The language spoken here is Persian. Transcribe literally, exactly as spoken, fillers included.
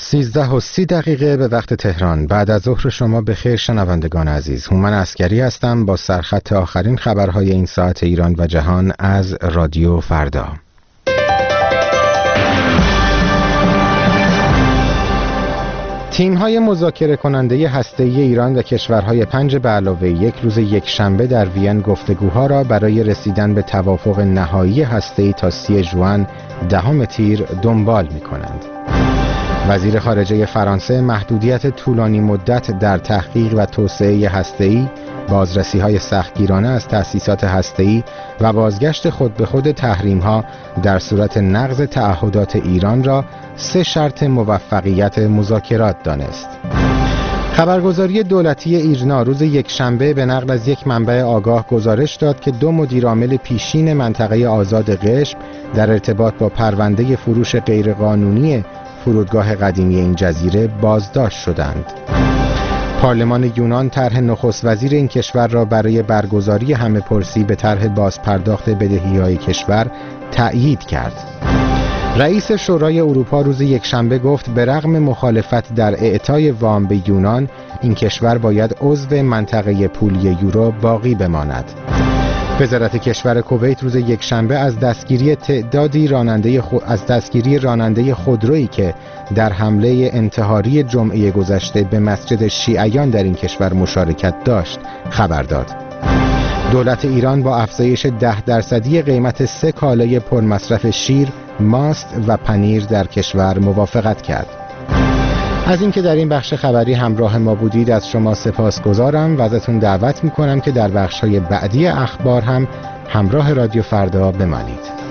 سیزده و سی دقیقه به وقت تهران. بعد از ظهر شما بخیر شنوندگان عزیز. هومن عسکری هستم با سرخط آخرین خبرهای این ساعت ایران و جهان از رادیو فردا. تیم‌های مذاکره کننده هسته‌ای ایران و کشورهای پنج به علاوه یک روز یک شنبه در وین گفتگوها را برای رسیدن به توافق نهایی هسته‌ای تا سی ژوئن دهم تیر دنبال می‌کنند. وزیر خارجه فرانسه محدودیت طولانی مدت در تحقیق و توسعه هسته‌ای، بازرسی‌های سختگیرانه از تأسیسات هسته‌ای و بازگشت خود به خود تحریم‌ها در صورت نقض تعهدات ایران را سه شرط موفقیت مذاکرات دانست. خبرگزاری دولتی ایرنا روز یک شنبه به نقل از یک منبع آگاه گزارش داد که دو مدیرعامل پیشین منطقه آزاد قشم در ارتباط با پرونده فروش غیرقانونی فرودگاه قدیمی این جزیره بازداشت شدند. پارلمان یونان طرح نخست وزیر این کشور را برای برگزاری همه‌پرسی به طرح بازپرداخت بدهی‌های کشور تأیید کرد. رئیس شورای اروپا روز یکشنبه گفت به رغم مخالفت در اعطای وام به یونان، این کشور باید عضو منطقه پولی یورو باقی بماند. وزارت کشور کویت روز یکشنبه از دستگیری تعدادی راننده خود... از دستگیری راننده خودرویی که در حمله انتحاری جمعه گذشته به مسجد شیعیان در این کشور مشارکت داشت خبر داد. دولت ایران با افزایش ده درصدی قیمت سه کالای پرمصرف شیر، ماست و پنیر در کشور موافقت کرد. از اینکه در این بخش خبری همراه ما بودید از شما سپاسگزارم و ازتون دعوت میکنم که در بخش‌های بعدی اخبار هم همراه رادیو فردا بمانید.